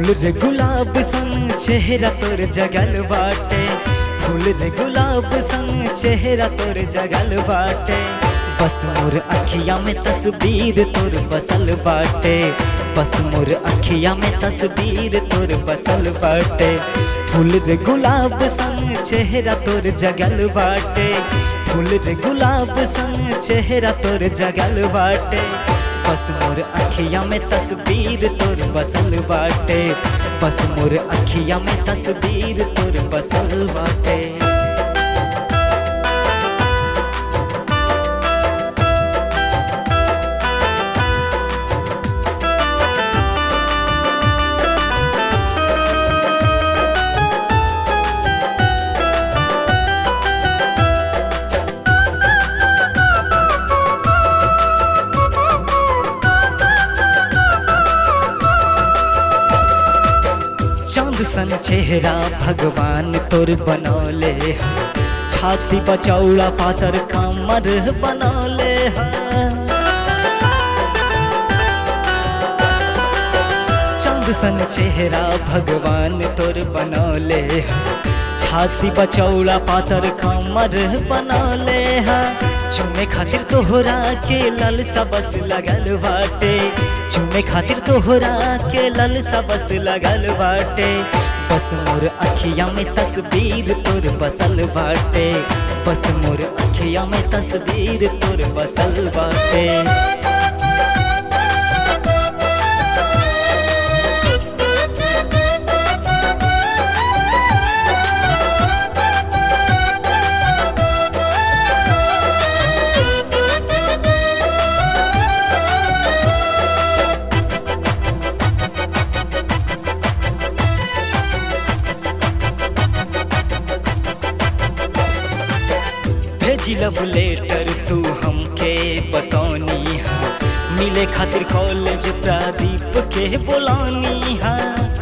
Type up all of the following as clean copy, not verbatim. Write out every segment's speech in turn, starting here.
फूल रे गुलाब संग चेहरा तोर जगल बाटे, फूल रे गुलाब संग चेहरा तोर जगल बाटे। बस मोर अखिया में तस्वीर तोर बसल बाटे, बस मोर अखिया में तस्वीर तोर बसल बाटे। फूल रे गुलाब संग चेहरा तोर जगल बाटे, फूल रे गुलाब संग चेहरा तोर जगल बाटे। बस मोर अखिया में तस्वीर तोर बसल बाटे, बस मोर अखिया में तस्वीर तोर बसल बाटे। चांद सन चेहरा भगवान तोर बनौले है, छाती बचौड़ा पातर कमर बनौले है। चांद सन चेहरा भगवान तोर बनौले है, छाती बचौड़ा पातर कमर बनौले है। चुमे खातिर तोहरा के ललसा बस लगल बाटे, चुमे खातिर तोहरा के ललसा बस लगल बाटे। बस मोर अखिया में तस्वीर तोर बसल बाटे, बस मोर अखिया में तस्वीर तोर बसल बाटे। भेजी लव लेटर तू हमके बतौनी हा, मिले खातिर कॉलेज प्रदीप के बोलानी हा।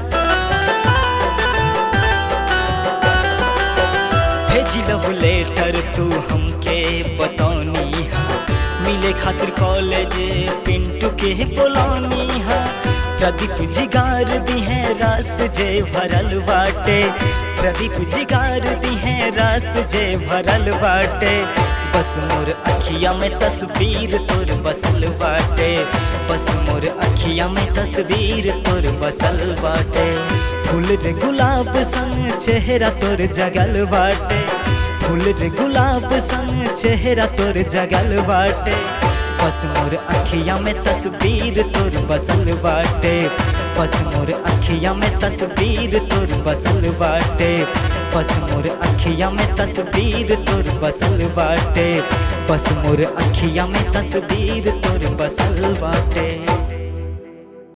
भेजी लव लेटर तू हमके बतौनी हा, मिले खातिर कॉलेज पिंटू के बोलानी हा। प्रदीप जिगार दी है रस जे भरल बाटे, प्रदीप जिगार दी है रस जे भरल बाटे। बस मोर अखिया में तस्वीर तोर बसल बाटे, बस मोर अखिया में तस्वीर तोर बसल बाटे। फूल रे गुलाब संग चेहरा तोर जगल बाटे, फूल रे गुलाब संग चेहरा तोर जगल बाटे। बस मोर अखिया में तस्वीर तोर बसल बाटे, बस मोर अखिया में तस्वीर तोर बसल बाटे, बस मोर अखिया में तस्वीर तोर बसल बाटे, बस मोर अखिया में तस्वीर तोर बसल बाटे।